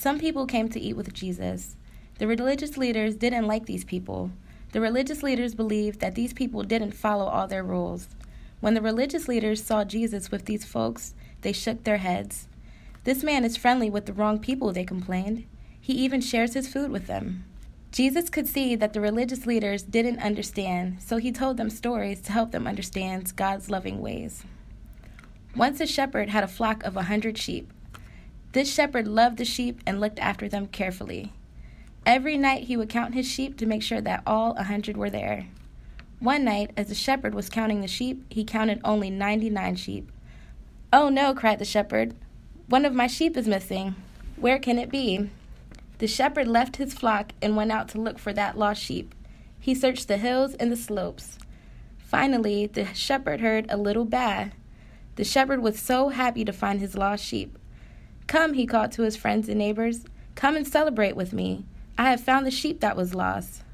Some people came to eat with Jesus. The religious leaders didn't like these people. The religious leaders believed that these people didn't follow all their rules. When the religious leaders saw Jesus with these folks, they shook their heads. "This man is friendly with the wrong people," they complained. "He even shares his food with them." Jesus could see that the religious leaders didn't understand, so he told them stories to help them understand God's loving ways. Once a shepherd had a flock of 100 sheep. This shepherd loved the sheep and looked after them carefully. Every night he would count his sheep to make sure that all 100 were there. One night, as the shepherd was counting the sheep, he counted only 99 sheep. "Oh no," cried the shepherd. "One of my sheep is missing. Where can it be?" The shepherd left his flock and went out to look for that lost sheep. He searched the hills and the slopes. Finally, the shepherd heard a little baa. The shepherd was so happy to find his lost sheep. "Come," he called to his friends and neighbors. "Come and celebrate with me. I have found the sheep that was lost."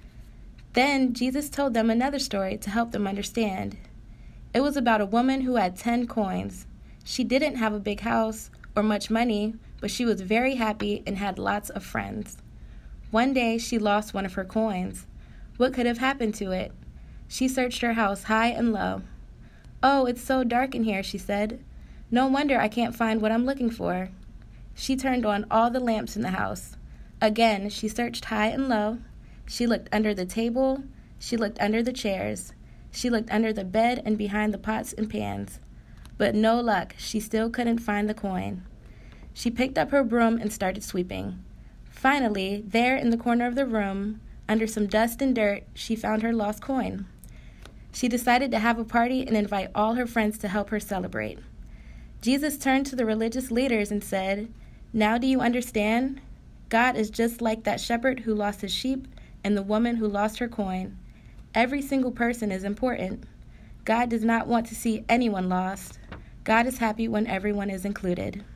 Then Jesus told them another story to help them understand. It was about a woman who had 10 coins. She didn't have a big house or much money, but she was very happy and had lots of friends. One day, she lost one of her coins. What could have happened to it? She searched her house high and low. "Oh, it's so dark in here," she said. "No wonder I can't find what I'm looking for." She turned on all the lamps in the house. Again, she searched high and low. She looked under the table. She looked under the chairs. She looked under the bed and behind the pots and pans. But no luck, she still couldn't find the coin. She picked up her broom and started sweeping. Finally, there in the corner of the room, under some dust and dirt, she found her lost coin. She decided to have a party and invite all her friends to help her celebrate. Jesus turned to the religious leaders and said, "Now do you understand? God is just like that shepherd who lost his sheep and the woman who lost her coin. Every single person is important. God does not want to see anyone lost. God is happy when everyone is included."